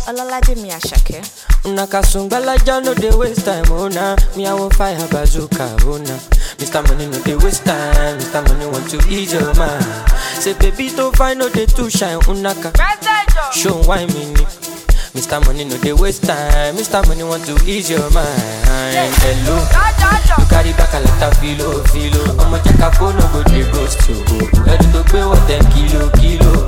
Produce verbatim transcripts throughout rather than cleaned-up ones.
Olalaje mi Ashake. Unaka sungbalaja no dey waste time, oh nah. Me I want fire bazooka, oh nah. Mister Money no dey waste time, Mister Money want to ease your mind. Say baby don't find no dey too shine, unaka. Show why me ni. Mister Money no dey waste time, Mister Money want to ease your mind. Hello, you carry back a lot of filo, filo. I'ma check a phone, no go dey ghost you. Ready to pay what ten kilo, kilo.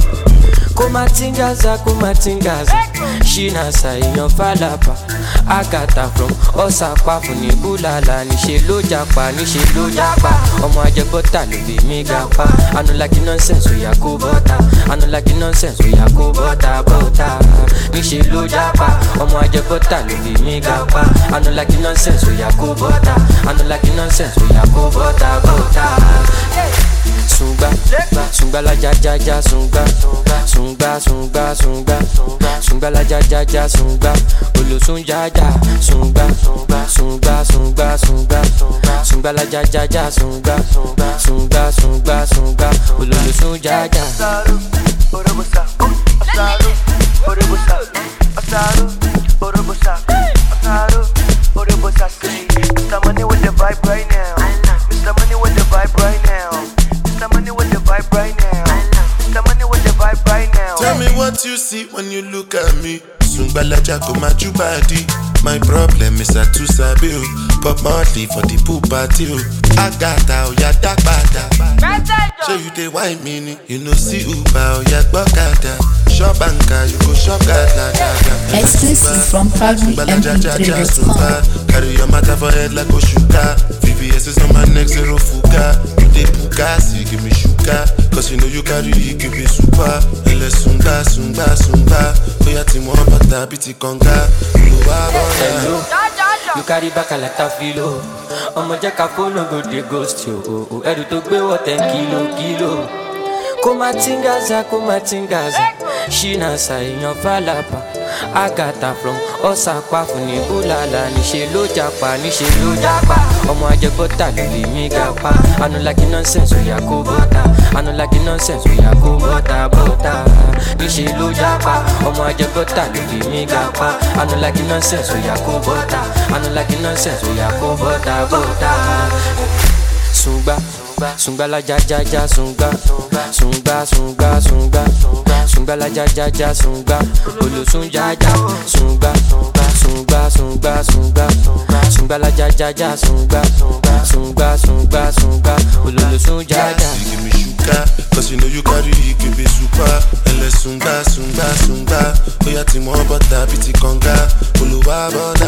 Kumatingaza, kumatingaza. Shina sa iyan falapa. Agata from Osapa funi bulala. Nishe lo japa, nishe lo japa. Omo ajebota lo be mi gapa. I no like nonsense, we ya go butter. I no like nonsense, we ya go butter, butter. Nishe lo japa. Omo ajebota lo be mi gapa. I no like nonsense, we ya go butter. I no like nonsense, we ya go butter, butter. Sunga, sunga la ja ja ja sunga, sunga sunga sunga, sunga la ja ja ja sunga, olo sunja ja sunga, sunga sunga sunga, sunga la ja ja ja sunga, sunga sunga sunga, olo sunja ja. Asaru, orobosa, asaru, orobosa, asaru, orobosa, asaru, orobosa. Mister Money with the vibe right now. Mister Money with the vibe right now. Mister Money with the vibe right now. Mister Money with the vibe right now. Tell me what you see when you look at me. Sungbalaja go maju body. My problem is I too sabi o. Pop Marley for the pool party o. Agata o ya dagbada. Show you the wine mini. You know see Uber o ya gbokada. Shop banker you go shop gada gada. Exclusive from proudly M P three dot com. Carry your matter for head like Oshuka. V V S is on my neck, zero fuga. You dey puka, see give me sugar. Cause you know you carry, you give me super. Ele sunga, sunga, sunga. Oya ti mo bata biti konga. Hello, you carry back a lot of filo. I'ma check a phone, no go dey ghost you. Edu to gbe what ten kilo, kilo. Kumatingaza, kumatingaza. Shina sa iyan falapa. Agata from Osapa funi bulala. Nishe lo japa, nishe lo japa. Omo ajebota lo be mi gapa. I no like nonsense, we ya go butter. I no like nonsense, we ya go butter, butter. Nishe lo japa. Omo ajebota lo be mi gapa. I no like nonsense, we ya go butter. I no like nonsense, we ya go butter, butter. Sunga, sunga la ja ja ja sunga, sunga sunga sunga, sunga la ja ja ja sunga, olo sunja ja sunga, sunga sunga sunga, sunga la ja ja ja sunga, sunga sunga sunga, olo sunja ja. Give me sugar, cause you know you carry, you give me super. Ele sunga sunga sunga, oya ti mo bota biti konga, oluwa bota.